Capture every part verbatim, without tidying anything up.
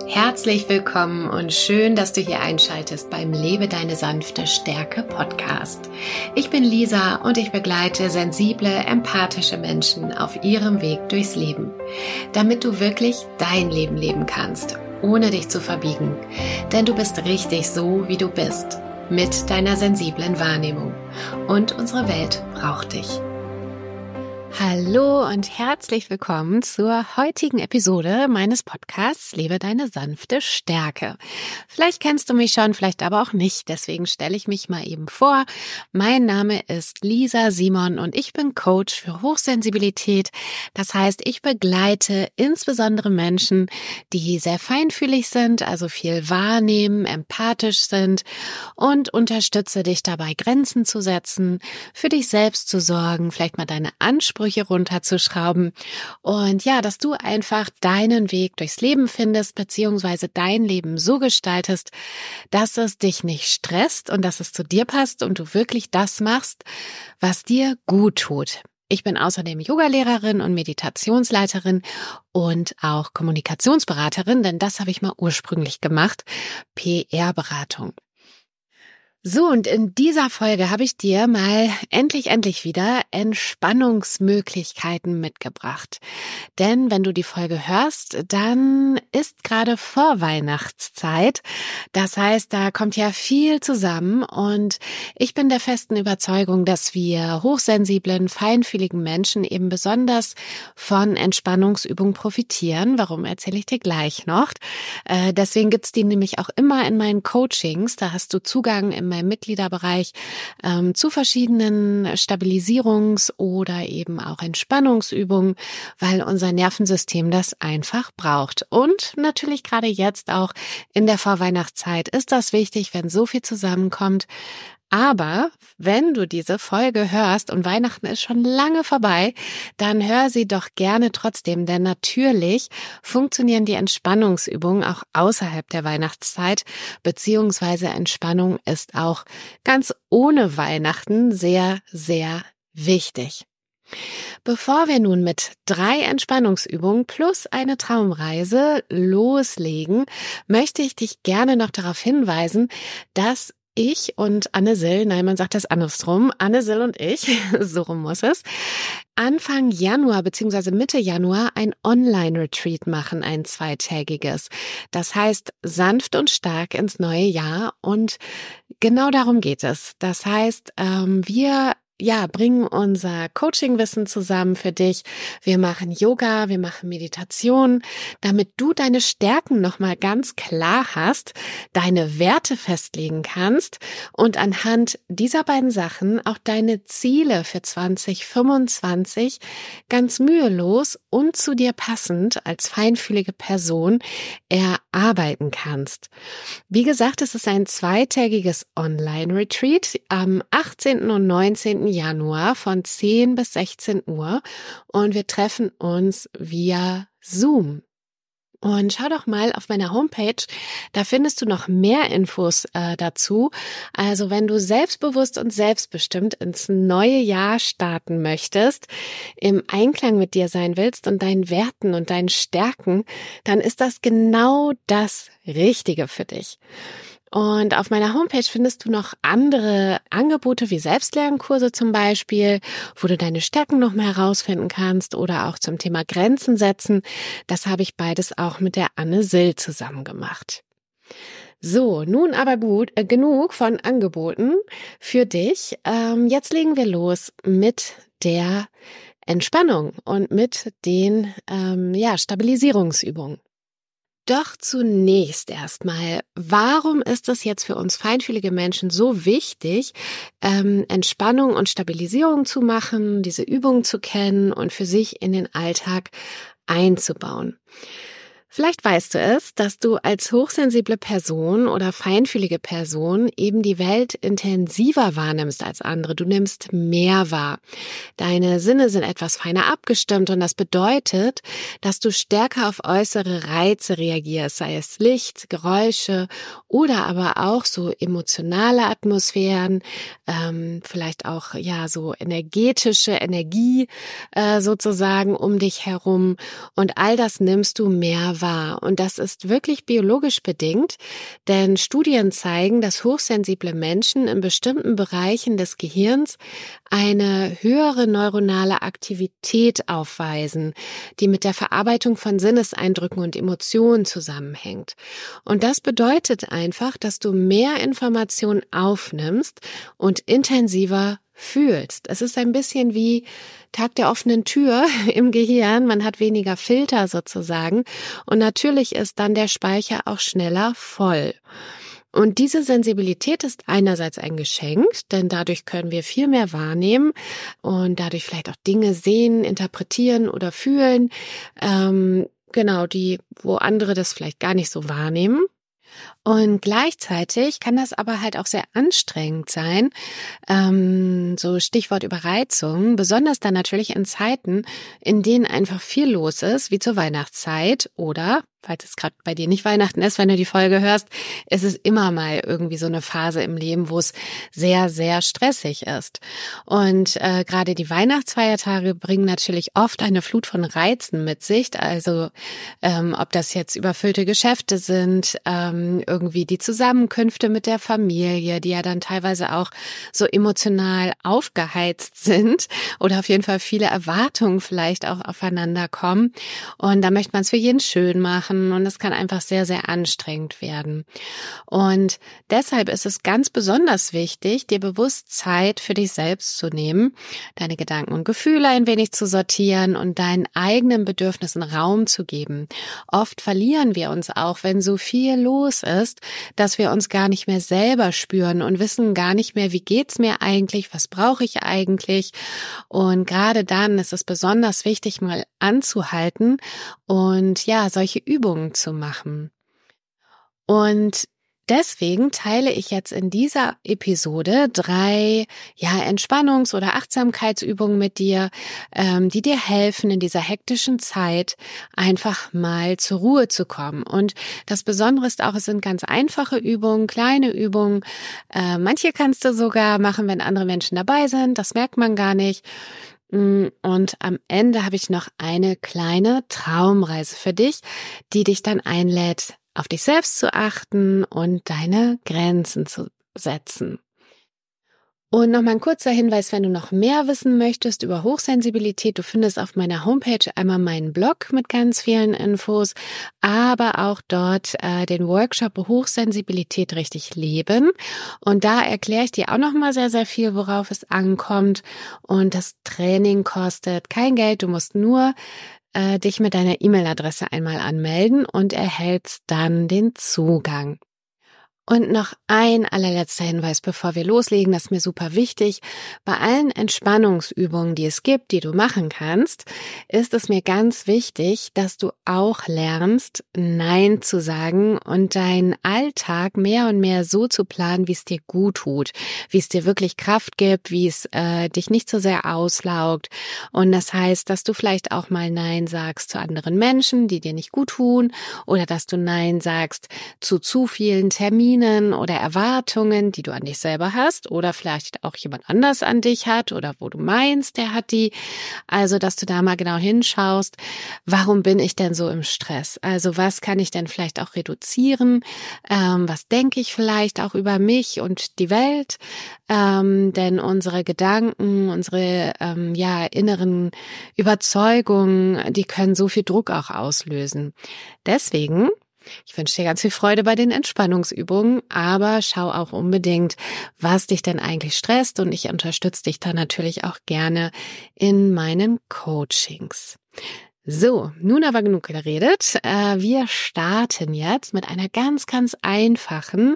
Herzlich willkommen und schön, dass du hier einschaltest beim Lebe deine sanfte Stärke Podcast. Ich bin Lisa und ich begleite sensible, empathische Menschen auf ihrem Weg durchs Leben, damit du wirklich dein Leben leben kannst, ohne dich zu verbiegen. Denn du bist richtig so, wie du bist, mit deiner sensiblen Wahrnehmung. Und unsere Welt braucht dich. Hallo und herzlich willkommen zur heutigen Episode meines Podcasts Lebe deine sanfte Stärke. Vielleicht kennst du mich schon, vielleicht aber auch nicht, deswegen stelle ich mich mal eben vor. Mein Name ist Lisa Simon und ich bin Coach für Hochsensibilität. Das heißt, ich begleite insbesondere Menschen, die sehr feinfühlig sind, also viel wahrnehmen, empathisch sind und unterstütze dich dabei, Grenzen zu setzen, für dich selbst zu sorgen, vielleicht mal deine Ansprüche runterzuschrauben und ja, dass du einfach deinen Weg durchs Leben findest, beziehungsweise dein Leben so gestaltest, dass es dich nicht stresst und dass es zu dir passt und du wirklich das machst, was dir gut tut. Ich bin außerdem Yogalehrerin und Meditationsleiterin und auch Kommunikationsberaterin, denn das habe ich mal ursprünglich gemacht, P R-Beratung. So, und in dieser Folge habe ich dir mal endlich, endlich wieder Entspannungsmöglichkeiten mitgebracht. Denn wenn du die Folge hörst, dann ist gerade Vorweihnachtszeit. Das heißt, da kommt ja viel zusammen und ich bin der festen Überzeugung, dass wir hochsensiblen, feinfühligen Menschen eben besonders von Entspannungsübungen profitieren. Warum, erzähle ich dir gleich noch. Äh, deswegen gibt's die nämlich auch immer in meinen Coachings. Da hast du Zugang im meinem Mitgliederbereich ähm, zu verschiedenen Stabilisierungs- oder eben auch Entspannungsübungen, weil unser Nervensystem das einfach braucht. Und natürlich gerade jetzt auch in der Vorweihnachtszeit ist das wichtig, wenn so viel zusammenkommt. Aber wenn du diese Folge hörst und Weihnachten ist schon lange vorbei, dann hör sie doch gerne trotzdem, denn natürlich funktionieren die Entspannungsübungen auch außerhalb der Weihnachtszeit, beziehungsweise Entspannung ist auch ganz ohne Weihnachten sehr, sehr wichtig. Bevor wir nun mit drei Entspannungsübungen plus eine Traumreise loslegen, möchte ich dich gerne noch darauf hinweisen, dass ich und Anne-Sil, nein, man sagt das andersrum, Anne-Sil und ich, so rum muss es, Anfang Januar bzw. Mitte Januar ein Online-Retreat machen, ein zweitägiges. Das heißt, sanft und stark ins neue Jahr und genau darum geht es. Das heißt, ähm, wir Ja, bringen unser Coaching-Wissen zusammen für dich. Wir machen Yoga, wir machen Meditation, damit du deine Stärken nochmal ganz klar hast, deine Werte festlegen kannst und anhand dieser beiden Sachen auch deine Ziele für zwanzig fünfundzwanzig ganz mühelos und zu dir passend als feinfühlige Person erarbeiten kannst. Wie gesagt, es ist ein zweitägiges Online-Retreat am achtzehnten und neunzehnten Januar von zehn bis sechzehn Uhr und wir treffen uns via Zoom. Und schau doch mal auf meiner Homepage, da findest du noch mehr Infos äh, dazu. Also wenn du selbstbewusst und selbstbestimmt ins neue Jahr starten möchtest, im Einklang mit dir sein willst und deinen Werten und deinen Stärken, dann ist das genau das Richtige für dich. Und auf meiner Homepage findest du noch andere Angebote wie Selbstlernkurse zum Beispiel, wo du deine Stärken noch mal herausfinden kannst oder auch zum Thema Grenzen setzen. Das habe ich beides auch mit der Anne-Sil zusammen gemacht. So, nun aber gut, äh, genug von Angeboten für dich. Ähm, jetzt legen wir los mit der Entspannung und mit den ähm, ja, Stabilisierungsübungen. Doch zunächst erstmal, warum ist es jetzt für uns feinfühlige Menschen so wichtig, ähm, Entspannung und Stabilisierung zu machen, diese Übungen zu kennen und für sich in den Alltag einzubauen? Vielleicht weißt du es, dass du als hochsensible Person oder feinfühlige Person eben die Welt intensiver wahrnimmst als andere. Du nimmst mehr wahr. Deine Sinne sind etwas feiner abgestimmt und das bedeutet, dass du stärker auf äußere Reize reagierst, sei es Licht, Geräusche oder aber auch so emotionale Atmosphären, ähm, vielleicht auch ja so energetische Energie äh, sozusagen um dich herum und all das nimmst du mehr mehr wahr. Und das ist wirklich biologisch bedingt, denn Studien zeigen, dass hochsensible Menschen in bestimmten Bereichen des Gehirns eine höhere neuronale Aktivität aufweisen, die mit der Verarbeitung von Sinneseindrücken und Emotionen zusammenhängt. Und das bedeutet einfach, dass du mehr Informationen aufnimmst und intensiver fühlst. Es ist ein bisschen wie Tag der offenen Tür im Gehirn. Man hat weniger Filter sozusagen und natürlich ist dann der Speicher auch schneller voll. Und diese Sensibilität ist einerseits ein Geschenk, denn dadurch können wir viel mehr wahrnehmen und dadurch vielleicht auch Dinge sehen, interpretieren oder fühlen, ähm, genau, die, wo andere das vielleicht gar nicht so wahrnehmen. Und gleichzeitig kann das aber halt auch sehr anstrengend sein, ähm, so Stichwort Überreizung, besonders dann natürlich in Zeiten, in denen einfach viel los ist, wie zur Weihnachtszeit oder, falls es gerade bei dir nicht Weihnachten ist, wenn du die Folge hörst, ist es immer mal irgendwie so eine Phase im Leben, wo es sehr, sehr stressig ist. Und äh, gerade die Weihnachtsfeiertage bringen natürlich oft eine Flut von Reizen mit sich, also ähm, ob das jetzt überfüllte Geschäfte sind, ähm, irgendwie die Zusammenkünfte mit der Familie, die ja dann teilweise auch so emotional aufgeheizt sind oder auf jeden Fall viele Erwartungen vielleicht auch aufeinander kommen. Und da möchte man es für jeden schön machen und es kann einfach sehr, sehr anstrengend werden. Und deshalb ist es ganz besonders wichtig, dir bewusst Zeit für dich selbst zu nehmen, deine Gedanken und Gefühle ein wenig zu sortieren und deinen eigenen Bedürfnissen Raum zu geben. Oft verlieren wir uns auch, wenn so viel los ist, dass wir uns gar nicht mehr selber spüren und wissen gar nicht mehr, wie geht's mir eigentlich, was brauche ich eigentlich. Und gerade dann ist es besonders wichtig, mal anzuhalten und ja, solche Übungen zu machen. Und deswegen teile ich jetzt in dieser Episode drei ja Entspannungs- oder Achtsamkeitsübungen mit dir, ähm, die dir helfen, in dieser hektischen Zeit einfach mal zur Ruhe zu kommen. Und das Besondere ist auch, es sind ganz einfache Übungen, kleine Übungen. Äh, manche kannst du sogar machen, wenn andere Menschen dabei sind. Das merkt man gar nicht. Und am Ende habe ich noch eine kleine Traumreise für dich, die dich dann einlädt, auf dich selbst zu achten und deine Grenzen zu setzen. Und nochmal ein kurzer Hinweis, wenn du noch mehr wissen möchtest über Hochsensibilität, du findest auf meiner Homepage einmal meinen Blog mit ganz vielen Infos, aber auch dort äh, den Workshop Hochsensibilität richtig leben. Und da erkläre ich dir auch nochmal sehr, sehr viel, worauf es ankommt. Und das Training kostet kein Geld, du musst nur äh, dich mit deiner E-Mail-Adresse einmal anmelden und erhältst dann den Zugang. Und noch ein allerletzter Hinweis, bevor wir loslegen, das ist mir super wichtig. Bei allen Entspannungsübungen, die es gibt, die du machen kannst, ist es mir ganz wichtig, dass du auch lernst, Nein zu sagen und deinen Alltag mehr und mehr so zu planen, wie es dir gut tut, wie es dir wirklich Kraft gibt, wie es äh, dich nicht so sehr auslaugt. Und das heißt, dass du vielleicht auch mal Nein sagst zu anderen Menschen, die dir nicht gut tun, oder dass du Nein sagst zu zu vielen Terminen oder Erwartungen, die du an dich selber hast oder vielleicht auch jemand anders an dich hat oder wo du meinst, der hat die. Also, dass du da mal genau hinschaust, warum bin ich denn so im Stress? Also, was kann ich denn vielleicht auch reduzieren? Ähm, was denke ich vielleicht auch über mich und die Welt? Ähm, denn unsere Gedanken, unsere ähm, ja inneren Überzeugungen, die können so viel Druck auch auslösen. Deswegen ich wünsche dir ganz viel Freude bei den Entspannungsübungen, aber schau auch unbedingt, was dich denn eigentlich stresst und ich unterstütze dich da natürlich auch gerne in meinen Coachings. So, nun aber genug geredet. Wir starten jetzt mit einer ganz, ganz einfachen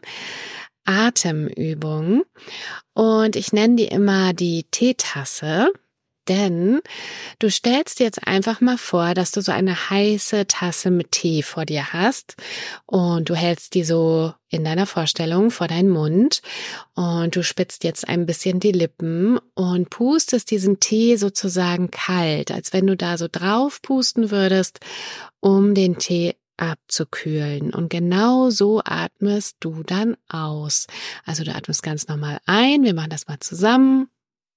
Atemübung und ich nenne die immer die Teetasse. Denn du stellst dir jetzt einfach mal vor, dass du so eine heiße Tasse mit Tee vor dir hast und du hältst die so in deiner Vorstellung vor deinen Mund und du spitzt jetzt ein bisschen die Lippen und pustest diesen Tee sozusagen kalt, als wenn du da so drauf pusten würdest, um den Tee abzukühlen. Und genau so atmest du dann aus. Also du atmest ganz normal ein, wir machen das mal zusammen.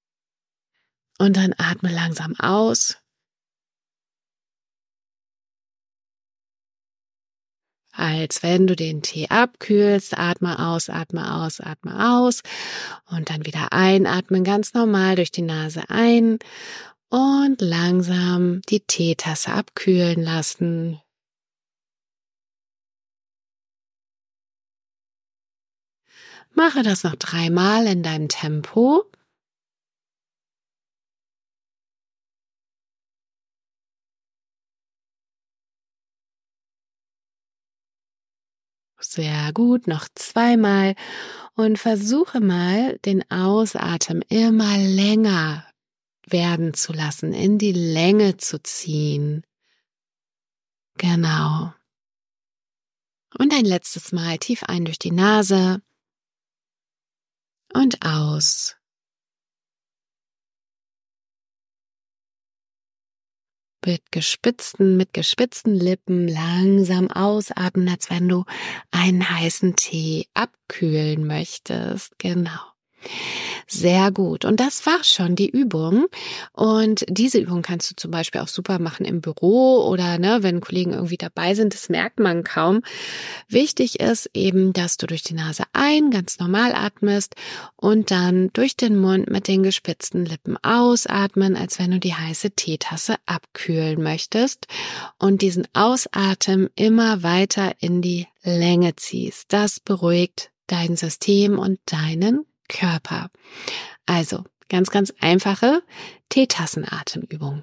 Und dann atme langsam aus. als wenn du den Tee abkühlst. Atme aus, atme aus, atme aus und dann wieder einatmen, ganz normal durch die Nase ein und langsam die Teetasse abkühlen lassen. Mache das noch dreimal in deinem Tempo. Sehr gut, noch zweimal und versuche mal, den Ausatmen immer länger werden zu lassen, in die Länge zu ziehen. Genau. Und ein letztes Mal tief ein durch die Nase und aus. Mit gespitzten, mit gespitzten Lippen langsam ausatmen, als wenn du einen heißen Tee abkühlen möchtest. Genau. Sehr gut. Und das war schon die Übung. Und diese Übung kannst du zum Beispiel auch super machen im Büro oder ne, wenn Kollegen irgendwie dabei sind. Das merkt man kaum. Wichtig ist eben, dass du durch die Nase ein, ganz normal atmest und dann durch den Mund mit den gespitzten Lippen ausatmen, als wenn du die heiße Teetasse abkühlen möchtest und diesen Ausatmen immer weiter in die Länge ziehst. Das beruhigt dein System und deinen Körper. Also ganz, ganz einfache Teetassenatemübung.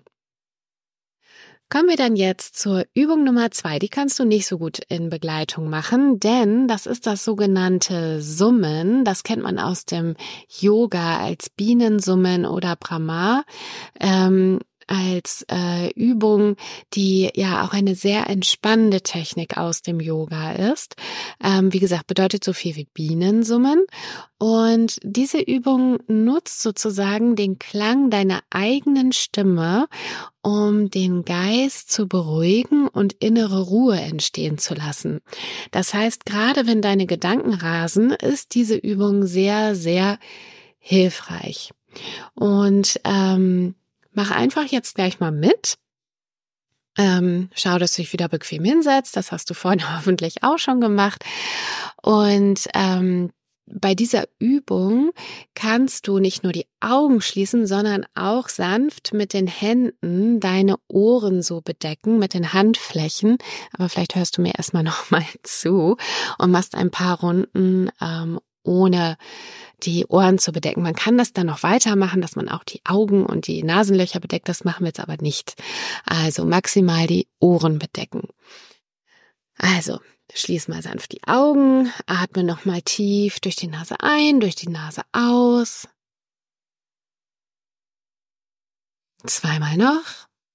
Kommen wir dann jetzt zur Übung Nummer zwei. Die kannst du nicht so gut in Begleitung machen, denn das ist das sogenannte Summen. Das kennt man aus dem Yoga als Bienensummen oder Brahma. Ähm, als äh, Übung, die ja auch eine sehr entspannende Technik aus dem Yoga ist. Ähm, wie gesagt, bedeutet so viel wie Bienensummen. Und diese Übung nutzt sozusagen den Klang deiner eigenen Stimme, um den Geist zu beruhigen und innere Ruhe entstehen zu lassen. Das heißt, gerade wenn deine Gedanken rasen, ist diese Übung sehr, sehr hilfreich. Und ähm, mach einfach jetzt gleich mal mit. Ähm, schau, dass du dich wieder bequem hinsetzt. Das hast du vorhin hoffentlich auch schon gemacht. Und ähm, bei dieser Übung kannst du nicht nur die Augen schließen, sondern auch sanft mit den Händen deine Ohren so bedecken, mit den Handflächen. Aber vielleicht hörst du mir erstmal nochmal zu und machst ein paar Runden ähm, ohne die Ohren zu bedecken. Man kann das dann noch weitermachen, dass man auch die Augen und die Nasenlöcher bedeckt. Das machen wir jetzt aber nicht. Also maximal die Ohren bedecken. Also schließ mal sanft die Augen, atme nochmal tief durch die Nase ein, durch die Nase aus. Zweimal noch.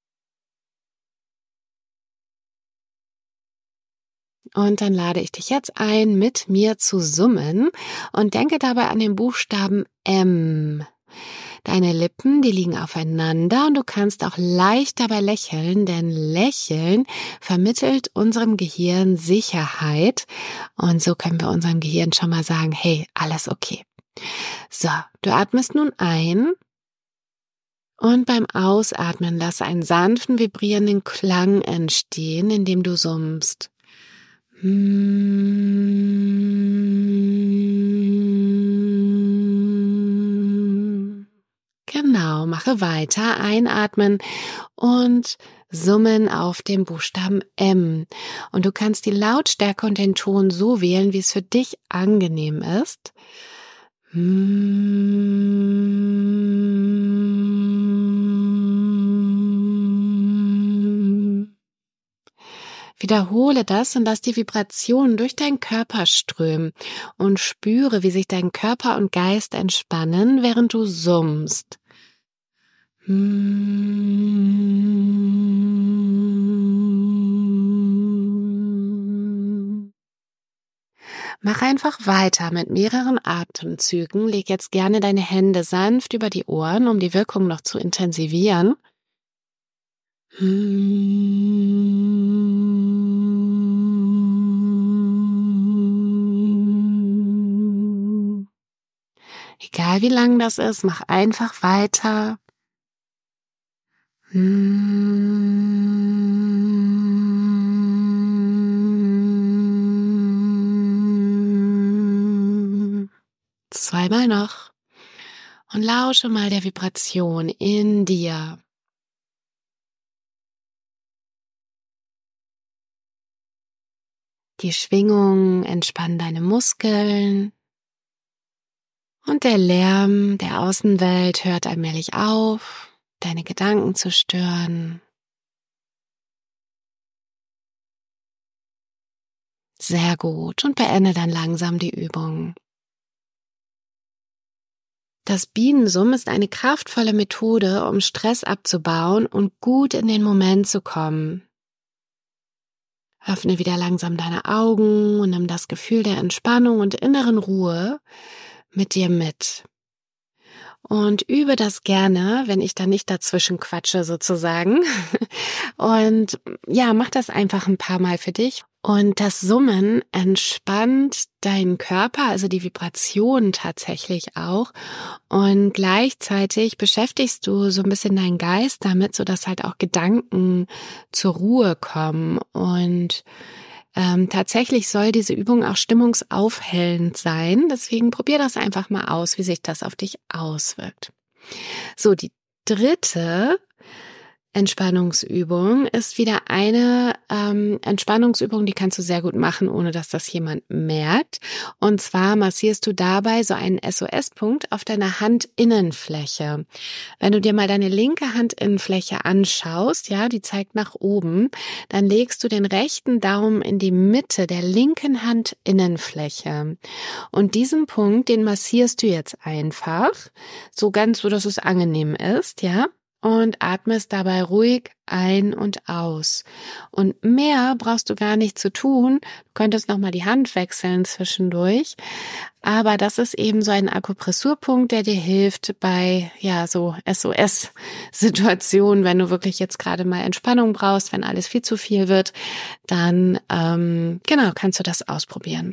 Und dann lade ich dich jetzt ein, mit mir zu summen und denke dabei an den Buchstaben M. Deine Lippen, die liegen aufeinander und du kannst auch leicht dabei lächeln, denn Lächeln vermittelt unserem Gehirn Sicherheit und so können wir unserem Gehirn schon mal sagen, hey, alles okay. So, du atmest nun ein und beim Ausatmen lass einen sanften, vibrierenden Klang entstehen, indem du summst. Genau, mache weiter, einatmen und summen auf dem Buchstaben M. Und du kannst die Lautstärke und den Ton so wählen, wie es für dich angenehm ist. Wiederhole das und lass die Vibrationen durch deinen Körper strömen und spüre, wie sich dein Körper und Geist entspannen, während du summst. Mach einfach weiter mit mehreren Atemzügen. Leg jetzt gerne deine Hände sanft über die Ohren, um die Wirkung noch zu intensivieren. Egal wie lang das ist, mach einfach weiter. Und Zweimal noch. Und lausche mal der Vibration in dir. Die Schwingung entspannt deine Muskeln. Und der Lärm der Außenwelt hört allmählich auf, deine Gedanken zu stören. Sehr gut. Und beende dann langsam die Übung. Das Bienensummen ist eine kraftvolle Methode, um Stress abzubauen und gut in den Moment zu kommen. Öffne wieder langsam deine Augen und nimm das Gefühl der Entspannung und inneren Ruhe mit dir mit. Und übe das gerne, wenn ich da nicht dazwischen quatsche sozusagen. Und ja, mach das einfach ein paar Mal für dich. Und das Summen entspannt deinen Körper, also die Vibration tatsächlich auch. Und gleichzeitig beschäftigst du so ein bisschen deinen Geist damit, sodass halt auch Gedanken zur Ruhe kommen. Und ähm, tatsächlich soll diese Übung auch stimmungsaufhellend sein. Deswegen probier das einfach mal aus, wie sich das auf dich auswirkt. So, die dritte Entspannungsübung ist wieder eine ähm, Entspannungsübung, die kannst du sehr gut machen, ohne dass das jemand merkt. Und zwar massierst du dabei so einen S O S-Punkt auf deiner Handinnenfläche. Wenn du dir mal deine linke Handinnenfläche anschaust, ja, die zeigt nach oben, dann legst du den rechten Daumen in die Mitte der linken Handinnenfläche. Und diesen Punkt, den massierst du jetzt einfach, so ganz so, dass es angenehm ist, ja. Und atmest dabei ruhig ein und aus. Und mehr brauchst du gar nicht zu tun. Du könntest nochmal die Hand wechseln zwischendurch. Aber das ist eben so ein Akupressurpunkt, der dir hilft bei, ja, so S O S-Situationen. Wenn du wirklich jetzt gerade mal Entspannung brauchst, wenn alles viel zu viel wird, dann, ähm, genau, kannst du das ausprobieren.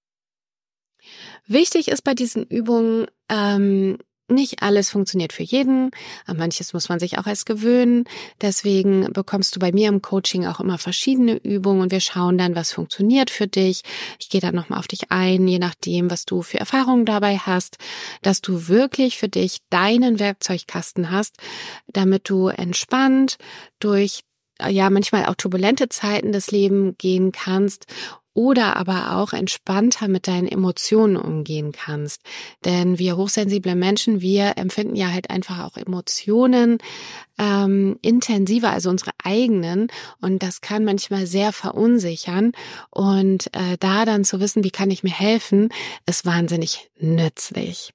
Wichtig ist bei diesen Übungen, ähm, nicht alles funktioniert für jeden, an manches muss man sich auch erst gewöhnen. Deswegen bekommst du bei mir im Coaching auch immer verschiedene Übungen und wir schauen dann, was funktioniert für dich. Ich gehe dann nochmal auf dich ein, je nachdem, was du für Erfahrungen dabei hast, dass du wirklich für dich deinen Werkzeugkasten hast, damit du entspannt durch, ja, manchmal auch turbulente Zeiten des Lebens gehen kannst oder aber auch entspannter mit deinen Emotionen umgehen kannst. Denn wir hochsensible Menschen, wir empfinden ja halt einfach auch Emotionen ähm, intensiver, also unsere eigenen. Und das kann manchmal sehr verunsichern. Und äh, da dann zu wissen, wie kann ich mir helfen, ist wahnsinnig nützlich.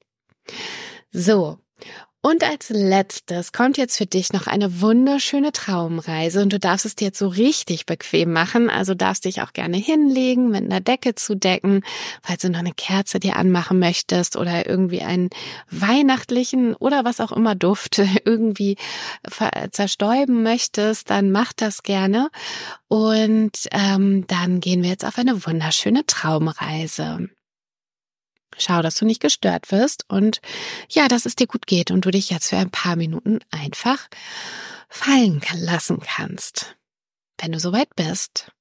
So. Und als letztes kommt jetzt für dich noch eine wunderschöne Traumreise und du darfst es dir jetzt so richtig bequem machen, also darfst dich auch gerne hinlegen, mit einer Decke zudecken, falls du noch eine Kerze dir anmachen möchtest oder irgendwie einen weihnachtlichen oder was auch immer Duft irgendwie zerstäuben möchtest, dann mach das gerne und ähm, dann gehen wir jetzt auf eine wunderschöne Traumreise. Schau, dass du nicht gestört wirst und ja, dass es dir gut geht und du dich jetzt für ein paar Minuten einfach fallen lassen kannst. Wenn du soweit bist,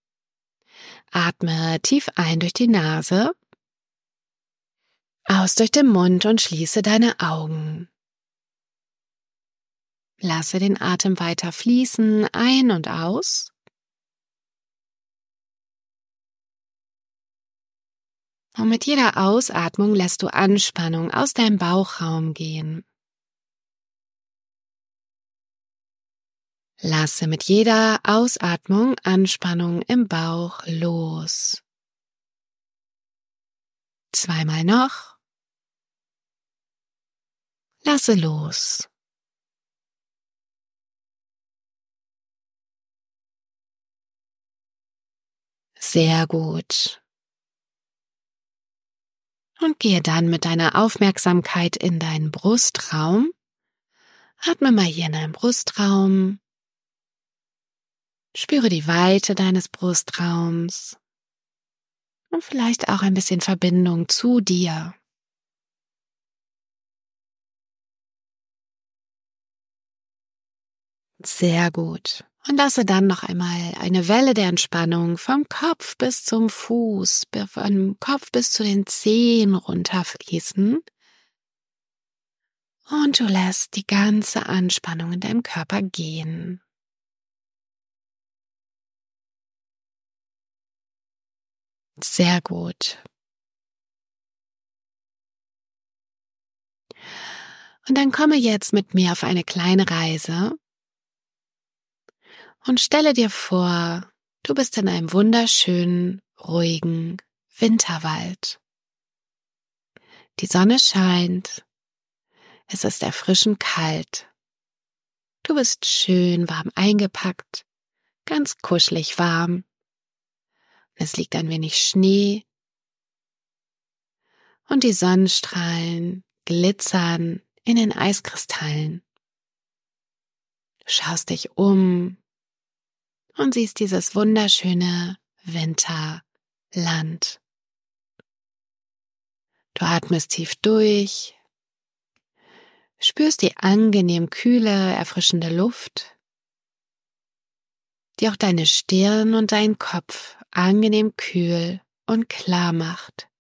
atme tief ein durch die Nase, aus durch den Mund und schließe deine Augen. Lasse den Atem weiter fließen, ein und aus. Und mit jeder Ausatmung lässt du Anspannung aus deinem Bauchraum gehen. Lasse mit jeder Ausatmung Anspannung im Bauch los. Zweimal noch. Lasse los. Sehr gut. Und gehe dann mit deiner Aufmerksamkeit in deinen Brustraum. Atme mal hier in deinen Brustraum. Spüre die Weite deines Brustraums und vielleicht auch ein bisschen Verbindung zu dir. Sehr gut. Und lasse dann noch einmal eine Welle der Entspannung vom Kopf bis zum Fuß, vom Kopf bis zu den Zehen runterfließen. Und du lässt die ganze Anspannung in deinem Körper gehen. Sehr gut. Und dann komme jetzt mit mir auf eine kleine Reise und stelle dir vor, du bist in einem wunderschönen, ruhigen Winterwald. Die Sonne scheint, es ist erfrischend kalt. Du bist schön warm eingepackt, ganz kuschelig warm. Es liegt ein wenig Schnee und die Sonnenstrahlen glitzern in den Eiskristallen. Du schaust dich um und siehst dieses wunderschöne Winterland. Du atmest tief durch, spürst die angenehm kühle, erfrischende Luft, die auch deine Stirn und deinen Kopf angenehm kühl und klar macht.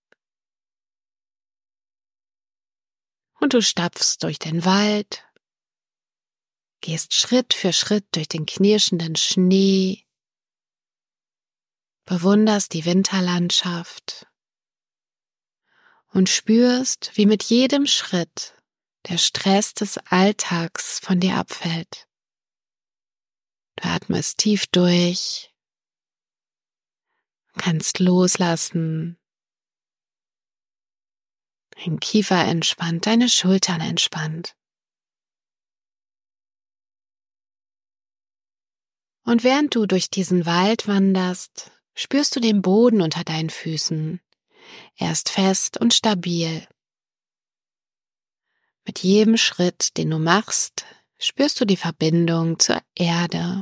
Und du stapfst durch den Wald, gehst Schritt für Schritt durch den knirschenden Schnee, bewunderst die Winterlandschaft und spürst, wie mit jedem Schritt der Stress des Alltags von dir abfällt. Du atmest tief durch, kannst loslassen, dein Kiefer entspannt, deine Schultern entspannt. Und während du durch diesen Wald wanderst, spürst du den Boden unter deinen Füßen. Er ist fest und stabil. Mit jedem Schritt, den du machst, spürst du die Verbindung zur Erde.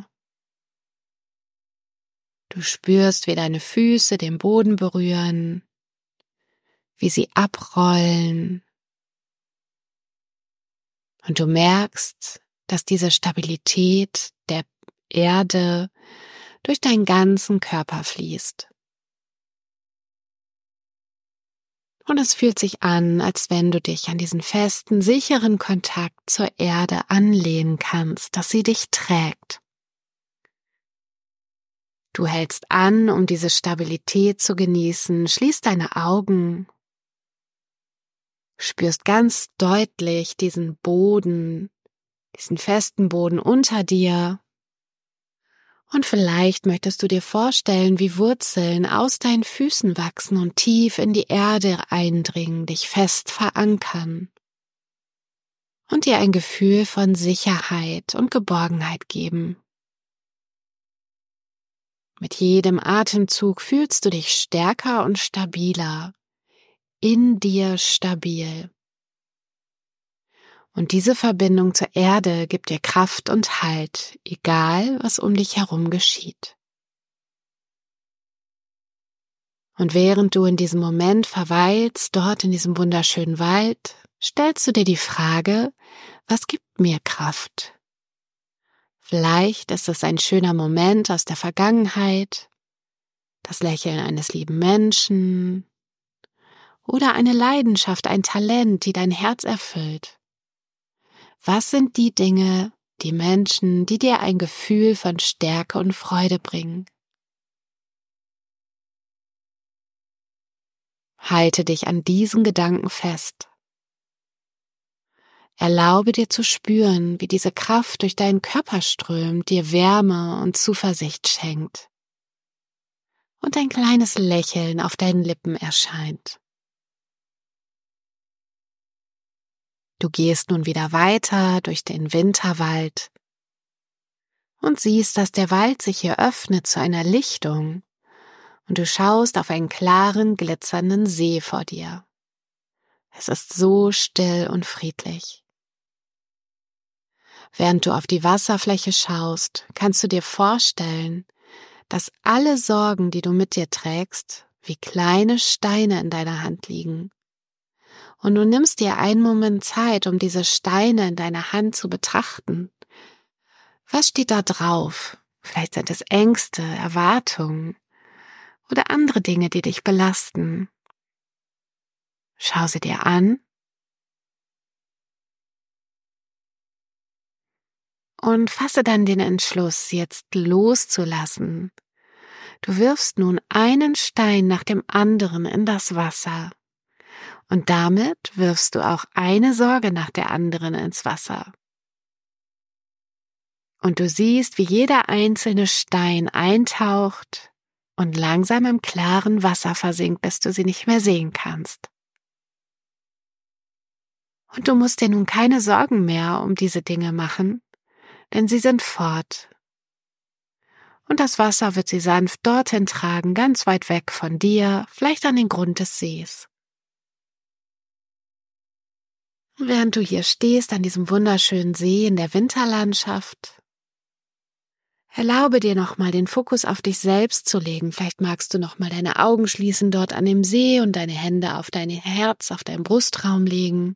Du spürst, wie deine Füße den Boden berühren, wie sie abrollen. Und du merkst, dass diese Stabilität der Erde durch deinen ganzen Körper fließt. Und es fühlt sich an, als wenn du dich an diesen festen, sicheren Kontakt zur Erde anlehnen kannst, dass sie dich trägt. Du hältst an, um diese Stabilität zu genießen, schließt deine Augen, spürst ganz deutlich diesen Boden, diesen festen Boden unter dir. Und vielleicht möchtest du dir vorstellen, wie Wurzeln aus deinen Füßen wachsen und tief in die Erde eindringen, dich fest verankern und dir ein Gefühl von Sicherheit und Geborgenheit geben. Mit jedem Atemzug fühlst du dich stärker und stabiler, in dir stabil. Und diese Verbindung zur Erde gibt dir Kraft und Halt, egal was um dich herum geschieht. Und während du in diesem Moment verweilst, dort in diesem wunderschönen Wald, stellst du dir die Frage, was gibt mir Kraft? Vielleicht ist es ein schöner Moment aus der Vergangenheit, das Lächeln eines lieben Menschen oder eine Leidenschaft, ein Talent, die dein Herz erfüllt. Was sind die Dinge, die Menschen, die dir ein Gefühl von Stärke und Freude bringen? Halte dich an diesen Gedanken fest. Erlaube dir zu spüren, wie diese Kraft durch deinen Körper strömt, dir Wärme und Zuversicht schenkt. Und ein kleines Lächeln auf deinen Lippen erscheint. Du gehst nun wieder weiter durch den Winterwald und siehst, dass der Wald sich hier öffnet zu einer Lichtung und du schaust auf einen klaren, glitzernden See vor dir. Es ist so still und friedlich. Während du auf die Wasserfläche schaust, kannst du dir vorstellen, dass alle Sorgen, die du mit dir trägst, wie kleine Steine in deiner Hand liegen. Und du nimmst dir einen Moment Zeit, um diese Steine in deiner Hand zu betrachten. Was steht da drauf? Vielleicht sind es Ängste, Erwartungen oder andere Dinge, die dich belasten. Schau sie dir an Und fasse dann den Entschluss, jetzt loszulassen. Du wirfst nun einen Stein nach dem anderen in das Wasser. Und damit wirfst du auch eine Sorge nach der anderen ins Wasser. Und du siehst, wie jeder einzelne Stein eintaucht und langsam im klaren Wasser versinkt, bis du sie nicht mehr sehen kannst. Und du musst dir nun keine Sorgen mehr um diese Dinge machen, denn sie sind fort. Und das Wasser wird sie sanft dorthin tragen, ganz weit weg von dir, vielleicht an den Grund des Sees. Während du hier stehst an diesem wunderschönen See in der Winterlandschaft, erlaube dir nochmal den Fokus auf dich selbst zu legen. Vielleicht magst du nochmal deine Augen schließen dort an dem See und deine Hände auf dein Herz, auf deinen Brustraum legen.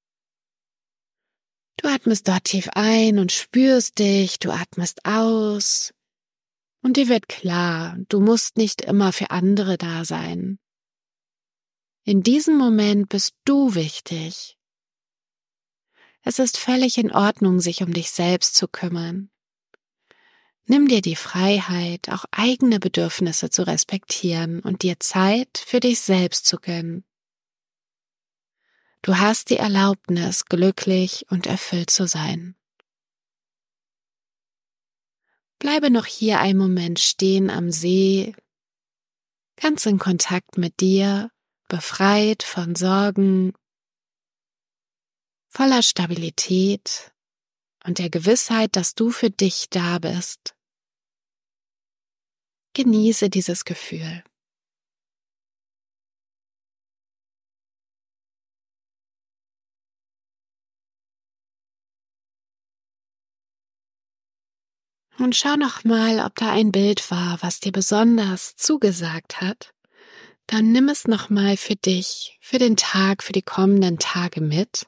Du atmest dort tief ein und spürst dich, du atmest aus und dir wird klar, du musst nicht immer für andere da sein. In diesem Moment bist du wichtig. Es ist völlig in Ordnung, sich um dich selbst zu kümmern. Nimm dir die Freiheit, auch eigene Bedürfnisse zu respektieren und dir Zeit für dich selbst zu gönnen. Du hast die Erlaubnis, glücklich und erfüllt zu sein. Bleibe noch hier einen Moment stehen am See, ganz in Kontakt mit dir, befreit von Sorgen, voller Stabilität und der Gewissheit, dass du für dich da bist. Genieße dieses Gefühl. Und schau noch mal, ob da ein Bild war, was dir besonders zugesagt hat. Dann nimm es noch mal für dich, für den Tag, für die kommenden Tage mit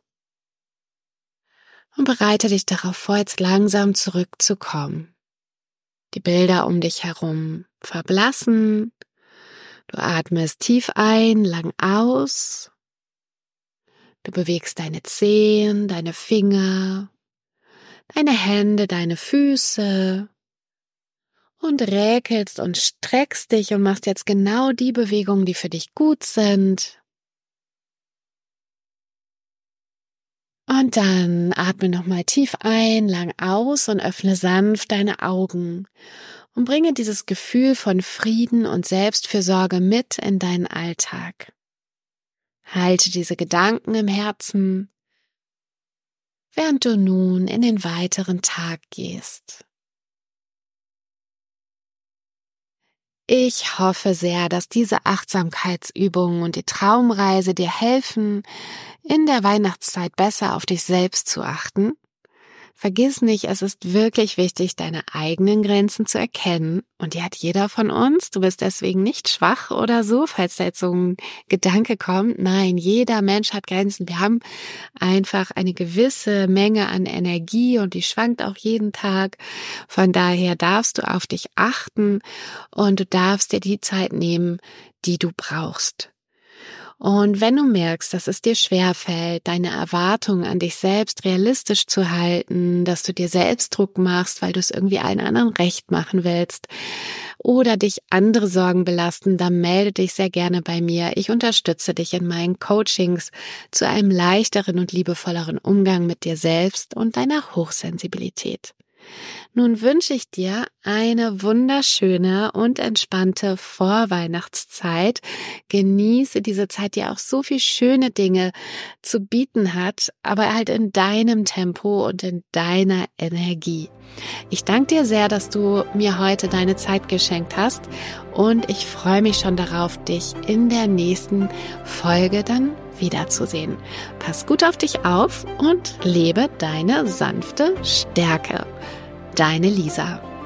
und bereite dich darauf vor, jetzt langsam zurückzukommen. Die Bilder um dich herum verblassen. Du atmest tief ein, lang aus. Du bewegst deine Zehen, deine Finger, deine Hände, deine Füße und räkelst und streckst dich und machst jetzt genau die Bewegungen, die für dich gut sind. Und dann atme nochmal tief ein, lang aus und öffne sanft deine Augen und bringe dieses Gefühl von Frieden und Selbstfürsorge mit in deinen Alltag. Halte diese Gedanken im Herzen, während du nun in den weiteren Tag gehst. Ich hoffe sehr, dass diese Achtsamkeitsübungen und die Traumreise dir helfen, in der Weihnachtszeit besser auf dich selbst zu achten. Vergiss nicht, es ist wirklich wichtig, deine eigenen Grenzen zu erkennen. Und die hat jeder von uns. Du bist deswegen nicht schwach oder so, falls da jetzt so ein Gedanke kommt. Nein, jeder Mensch hat Grenzen. Wir haben einfach eine gewisse Menge an Energie und die schwankt auch jeden Tag. Von daher darfst du auf dich achten und du darfst dir die Zeit nehmen, die du brauchst. Und wenn du merkst, dass es dir schwerfällt, deine Erwartungen an dich selbst realistisch zu halten, dass du dir selbst Druck machst, weil du es irgendwie allen anderen recht machen willst oder dich andere Sorgen belasten, dann melde dich sehr gerne bei mir. Ich unterstütze dich in meinen Coachings zu einem leichteren und liebevolleren Umgang mit dir selbst und deiner Hochsensibilität. Nun wünsche ich dir eine wunderschöne und entspannte Vorweihnachtszeit. Genieße diese Zeit, die auch so viel schöne Dinge zu bieten hat, aber halt in deinem Tempo und in deiner Energie. Ich danke dir sehr, dass du mir heute deine Zeit geschenkt hast und ich freue mich schon darauf, dich in der nächsten Folge dann wiederzusehen. Pass gut auf dich auf und lebe deine sanfte Stärke. Deine Lisa.